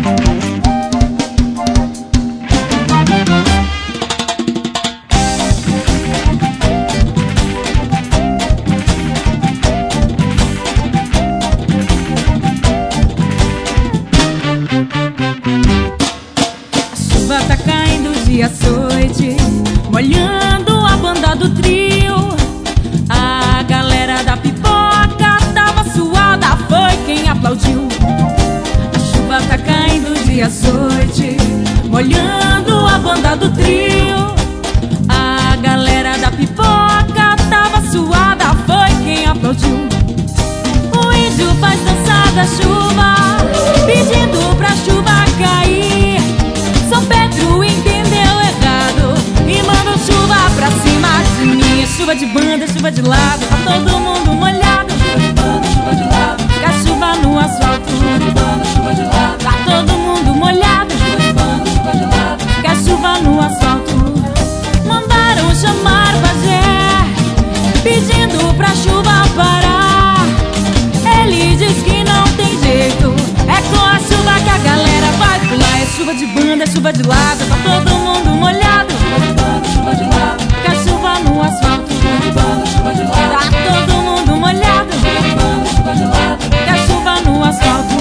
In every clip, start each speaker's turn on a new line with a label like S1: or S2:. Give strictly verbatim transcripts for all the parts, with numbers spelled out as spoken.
S1: Tá caindo de açoite, molhando a banda do trio. A galera da pipoca tava suada, foi quem aplaudiu. A chuva tá caindo de açoite, molhando a banda do trio. A galera da pipoca tava suada, foi quem aplaudiu. O índio faz dançar da chuva, pedindo pra chuva cair. São Pedro entendeu errado e mandou chuva pra cima de mim. Chuva de banda, chuva de lado, tá todo mundo molhado. Chuva de banda, chuva de lado, fica chuva no asfalto. Chuva de banda, chuva de lado, tá todo mundo molhado. Chuva de banda, chuva de lado, fica chuva no asfalto. Mandaram chamar o pajé, pedindo pra chuva parar. Ele diz que não tem jeito, é com a chuva que a galera vai pular. É chuva de banda, é chuva de lado, tá todo mundo molhado. Chuva de banda, chuva de lado, fica chuva no asfalto. Chuva de banda, chuva de lado, tá todo mundo molhado. Chuva de banda, chuva de lado, fica chuva no asfalto.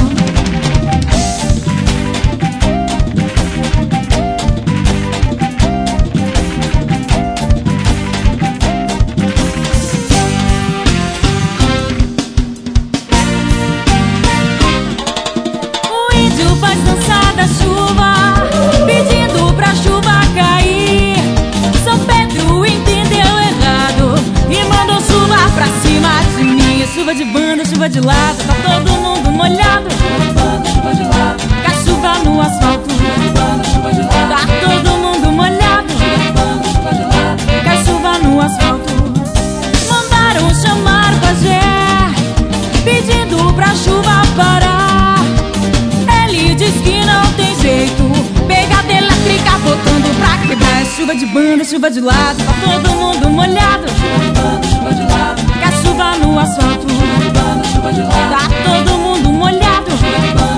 S1: Faz dançar da chuva, pedindo pra chuva cair. São Pedro entendeu errado e mandou chuva pra cima de mim. Chuva de banda, chuva de lado, tá todo mundo molhado. Chuva de banda, chuva de lado, fica chuva no asfalto. Chuva de banda, chuva de lado, tá todo mundo molhado. Chuva de banda, chuva de lado, fica chuva no asfalto. Mandaram chamar o pajé, pedindo pra chuva parar. Ele diz que não tem jeito, pegada elétrica botando pra quebrar. É chuva de banda, chuva de lado, tá todo mundo molhado. Chuva de banda, chuva de lado, fica chuva no asfalto. Chuva de banda, chuva de lado, tá todo mundo molhado. Chuva de banda,